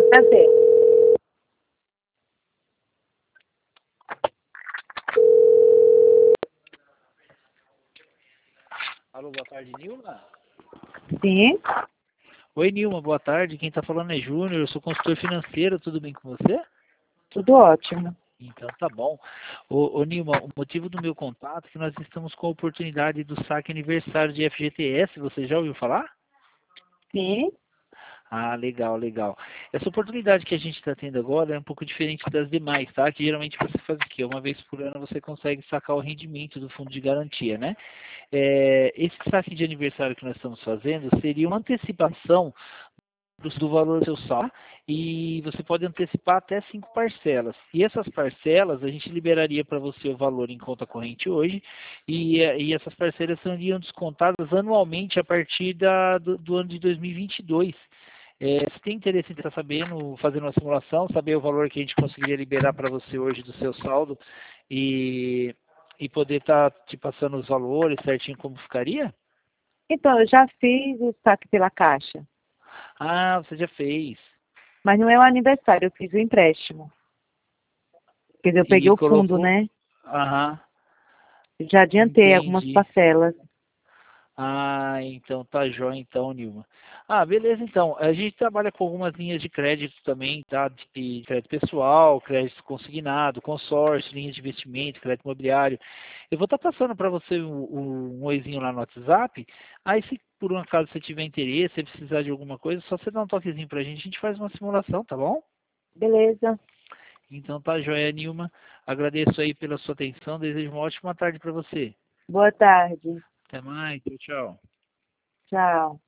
Prazer. Alô, boa tarde, Nilma. Sim, Oi, Nilma, boa tarde. Quem está falando é Júnior, eu sou consultor financeiro, tudo bem com você? tudo ótimo. Então tá bom. Ô Nilma, o motivo do meu contato é que nós estamos com a oportunidade do saque aniversário de FGTS, você já ouviu falar? Sim, Ah, legal, legal. Essa oportunidade que a gente está tendo agora é um pouco diferente das demais, tá? Que geralmente você faz o quê? Uma vez por ano você consegue sacar o rendimento do fundo de garantia, né? Esse saque de aniversário que nós estamos fazendo seria uma antecipação do valor do seu salário e você pode antecipar até 5 parcelas. E essas parcelas a gente liberaria para você o valor em conta corrente hoje e essas parcelas seriam descontadas anualmente a partir do ano de 2022. Você tem interesse em estar sabendo, fazendo uma simulação, saber o valor que a gente conseguiria liberar para você hoje do seu saldo e, e poder estar te passando os valores certinho como ficaria? então eu já fiz o saque pela Caixa, Ah, você já fez. mas não é o aniversário, eu fiz o empréstimo. Quer dizer, eu peguei E o fundo, colocou. né? Aham, Já adiantei algumas entendi. parcelas. Ah, então tá jóia então, Nilma. Ah, beleza então. A gente trabalha com algumas linhas de crédito também, tá? De crédito pessoal, crédito consignado, consórcio, linhas de investimento, crédito imobiliário. Eu vou estar passando para você um oizinho lá no WhatsApp. Aí se por um acaso você tiver interesse, se precisar de alguma coisa, só você dá um toquezinho pra gente faz uma simulação, tá bom? Beleza. Então tá jóia, Nilma. Agradeço aí pela sua atenção. Desejo uma ótima tarde para você. Boa tarde. Até mais. Tchau, tchau. Tchau.